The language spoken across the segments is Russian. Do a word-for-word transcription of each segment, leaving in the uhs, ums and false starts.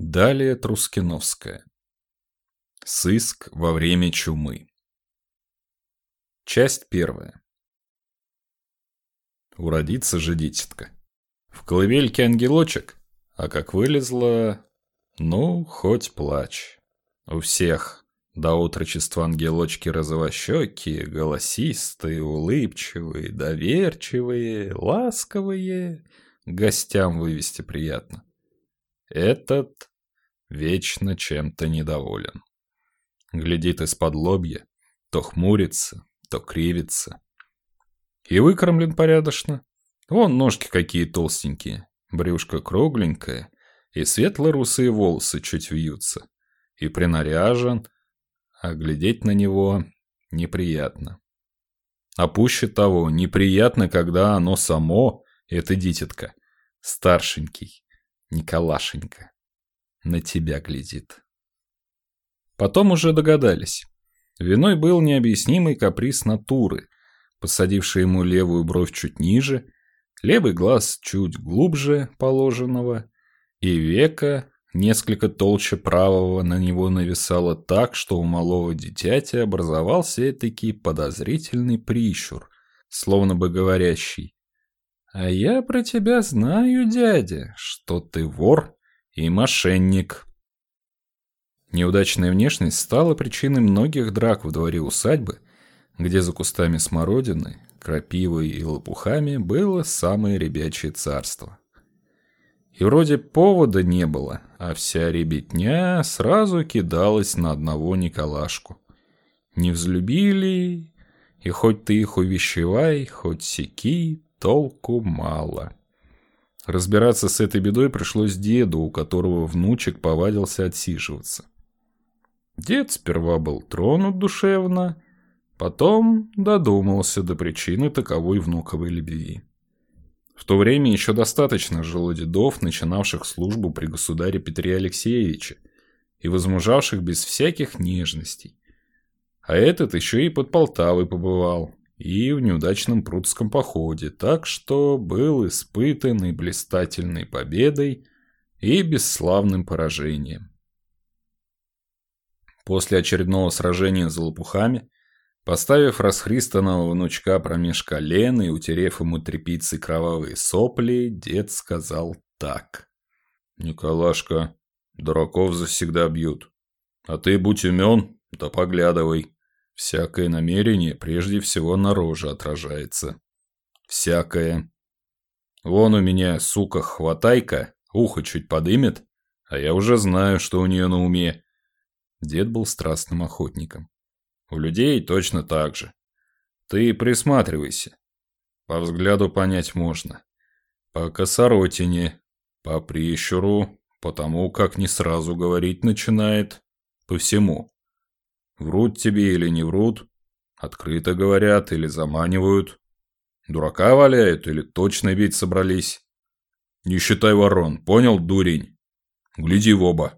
Далее Трускиновская. Сыск во время чумы. Часть первая. Уродится же дитятка. В колыбельке ангелочек, а как вылезла, ну, хоть плачь. У всех до отрочества ангелочки розовощекие, голосистые, улыбчивые, доверчивые, ласковые, гостям вывести приятно. Этот вечно чем-то недоволен. Глядит из-под лобья, то хмурится, то кривится. И выкормлен порядочно. Вон ножки какие толстенькие, брюшко кругленькое, и светло-русые волосы чуть вьются. И принаряжен, а глядеть на него неприятно. А пуще того, неприятно, когда оно само, это дитятка, старшенький, Николашенька, на тебя глядит. Потом уже догадались. Виной был необъяснимый каприз натуры, посадивший ему левую бровь чуть ниже, левый глаз чуть глубже положенного, и века несколько толще правого на него нависало так, что у малого дитяти образовался этакий подозрительный прищур, словно бы говорящий: «А я про тебя знаю, дядя, что ты вор и мошенник». Неудачная внешность стала причиной многих драк в дворе усадьбы, где за кустами смородины, крапивой и лопухами было самое ребячье царство. И вроде повода не было, а вся ребятня сразу кидалась на одного Николашку. Не взлюбили, и хоть ты их увещевай, хоть секи, толку мало. Разбираться с этой бедой пришлось деду, у которого внучек повадился отсиживаться. Дед сперва был тронут душевно, потом додумался до причины таковой внуковой любви. В то время еще достаточно жило дедов, начинавших службу при государе Петре Алексеевиче и возмужавших без всяких нежностей. А этот еще и под Полтавой побывал, и в неудачном прудском походе, так что был испытан и блистательной победой, и бесславным поражением. После очередного сражения за лопухами, поставив расхристанного внучка промеж колен и утерев ему тряпицей кровавые сопли, дед сказал так: «Николашка, дураков завсегда бьют, а ты будь умен, да поглядывай. Всякое намерение прежде всего на роже отражается. Всякое. Вон у меня, сука, хватайка, ухо чуть подымет, а я уже знаю, что у нее на уме». Дед был страстным охотником. У людей точно так же. Ты присматривайся. По взгляду понять можно. По косоротине, по прищуру, по тому, как не сразу говорить начинает, по всему. Врут тебе или не врут, открыто говорят или заманивают, дурака валяют или точно бить собрались. Не считай ворон, понял, дурень? Гляди в оба.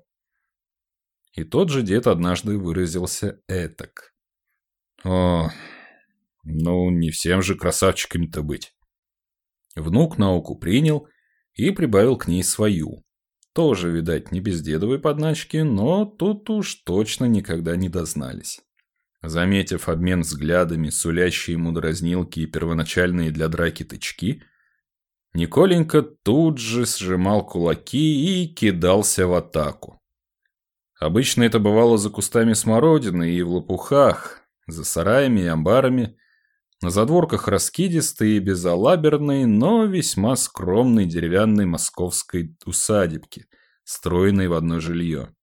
И тот же дед однажды выразился этак: «О, ну не всем же красавчиками-то быть». Внук науку принял и прибавил к ней свою. Тоже, видать, не без дедовой подначки, но тут уж точно никогда не дознались. Заметив обмен взглядами, сулящие ему дразнилки и первоначальные для драки тычки, Николенька тут же сжимал кулаки и кидался в атаку. Обычно это бывало за кустами смородины и в лопухах, за сараями и амбарами, на задворках раскидистой и безалаберной, но весьма скромной деревянной московской усадебки, строенной в одно жилье.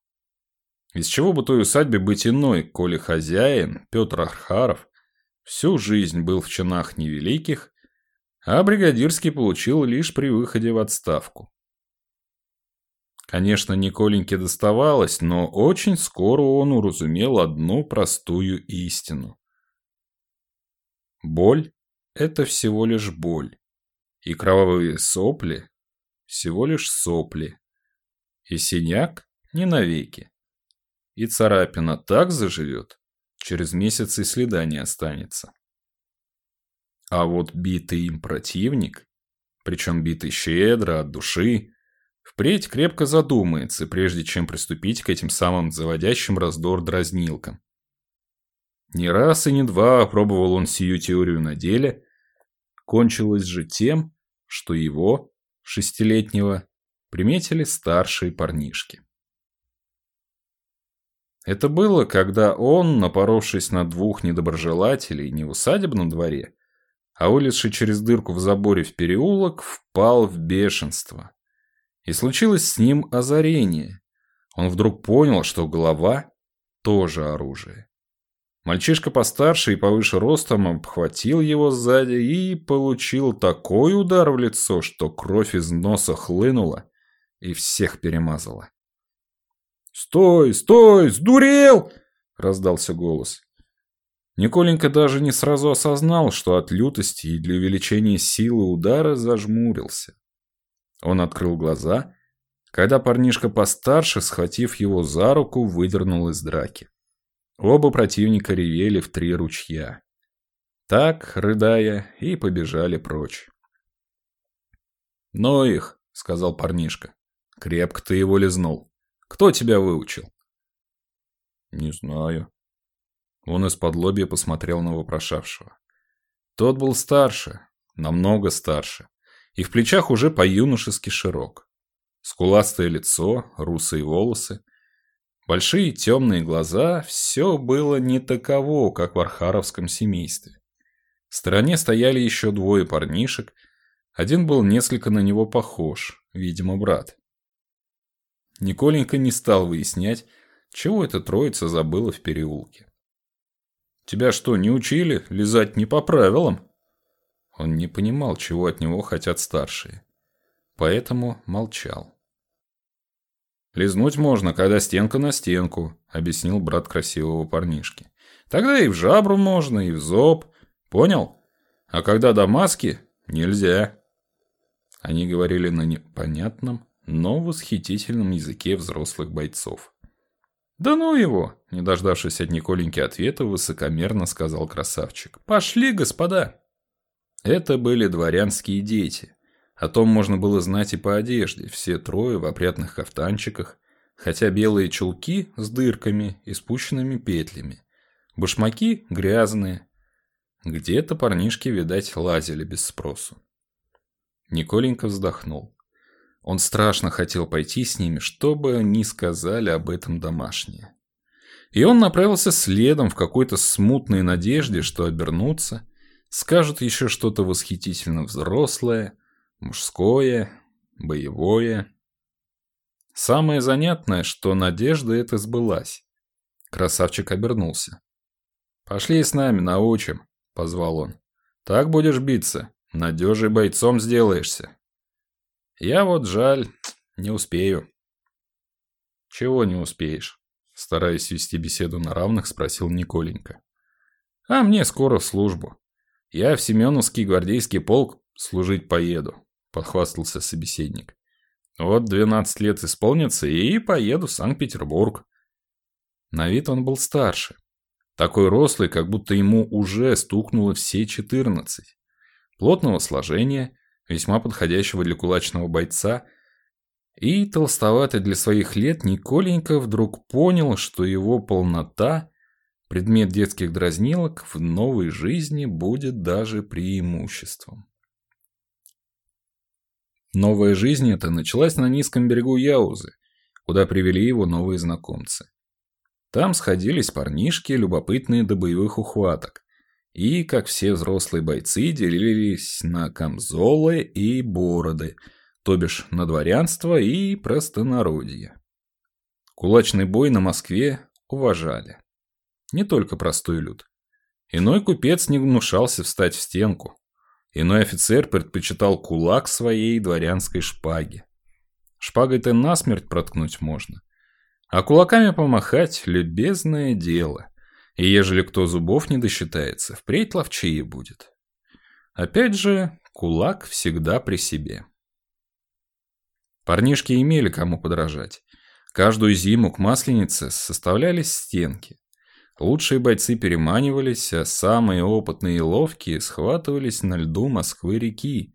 Из чего бы той усадьбе быть иной, коли хозяин, Петр Архаров, всю жизнь был в чинах невеликих, а бригадирский получил лишь при выходе в отставку. Конечно, Николеньке доставалось, но очень скоро он уразумел одну простую истину. Боль – это всего лишь боль, и кровавые сопли – всего лишь сопли, и синяк – не навеки, и царапина так заживет, через месяц и следа не останется. А вот битый им противник, причем битый щедро, от души, впредь крепко задумается, прежде чем приступить к этим самым заводящим раздор дразнилкам. Не раз и не два опробовал он сию теорию на деле, кончилось же тем, что его, шестилетнего, приметили старшие парнишки. Это было, когда он, напоровшись на двух недоброжелателей не в усадебном дворе, а вылезший через дырку в заборе в переулок, впал в бешенство. И случилось с ним озарение. Он вдруг понял, что голова тоже оружие. Мальчишка постарше и повыше ростом обхватил его сзади и получил такой удар в лицо, что кровь из носа хлынула и всех перемазала. «Стой, стой, сдурел!» — раздался голос. Николенька даже не сразу осознал, что от лютости и для увеличения силы удара зажмурился. Он открыл глаза, когда парнишка постарше, схватив его за руку, выдернул из драки. Оба противника ревели в три ручья. Так, рыдая, и побежали прочь. «Ну их», — сказал парнишка, — «крепко ты его лизнул. Кто тебя выучил?» «Не знаю». Он из-под посмотрел на вопрошавшего. Тот был старше, намного старше, и в плечах уже по-юношески широк. Скуластое лицо, русые волосы, большие темные глаза — все было не таково, как в архаровском семействе. В стороне стояли еще двое парнишек, один был несколько на него похож, видимо, брат. Николенька не стал выяснять, чего эта троица забыла в переулке. «Тебя что, не учили лизать не по правилам?» Он не понимал, чего от него хотят старшие, поэтому молчал. «Лизнуть можно, когда стенка на стенку», — объяснил брат красивого парнишки. «Тогда и в жабру можно, и в зоб. Понял? А когда до маски — нельзя». Они говорили на непонятном, но восхитительном языке взрослых бойцов. «Да ну его!» — не дождавшись от Николеньки ответа, высокомерно сказал красавчик. «Пошли, господа!» Это были дворянские дети. О том можно было знать и по одежде. Все трое в опрятных кафтанчиках, хотя белые чулки с дырками и спущенными петлями. Башмаки грязные. Где-то парнишки, видать, лазили без спросу. Николенька вздохнул. Он страшно хотел пойти с ними, чтобы не сказали об этом домашние. И он направился следом в какой-то смутной надежде, что обернутся, скажут еще что-то восхитительно взрослое, мужское, боевое. Самое занятное, что надежда эта сбылась. Красавчик обернулся. «Пошли с нами, научим», — позвал он. «Так будешь биться, надежей бойцом сделаешься». «Я вот, жаль, не успею». «Чего не успеешь?» — стараясь вести беседу на равных, спросил Николенька. «А мне скоро в службу. Я в Семеновский гвардейский полк служить поеду», — похвастался собеседник. «Вот двенадцать лет исполнится, и поеду в Санкт-Петербург». На вид он был старше. Такой рослый, как будто ему уже стукнуло все четырнадцать. Плотного сложения, весьма подходящего для кулачного бойца, и толстоватый для своих лет, Николенька вдруг понял, что его полнота, предмет детских дразнилок, в новой жизни будет даже преимуществом. Новая жизнь эта началась на низком берегу Яузы, куда привели его новые знакомцы. Там сходились парнишки, любопытные до боевых ухваток, и, как все взрослые бойцы, делились на камзолы и бороды, то бишь на дворянство и простонародье. Кулачный бой на Москве уважали. Не только простой люд. Иной купец не гнушался встать в стенку. Иной офицер предпочитал кулак своей дворянской шпаге. Шпагой-то насмерть проткнуть можно. А кулаками помахать — любезное дело. И ежели кто зубов не досчитается, впредь ловчее будет. Опять же, кулак всегда при себе. Парнишки имели кому подражать. Каждую зиму к Масленице составлялись стенки. Лучшие бойцы переманивались, а самые опытные и ловкие схватывались на льду Москвы-реки,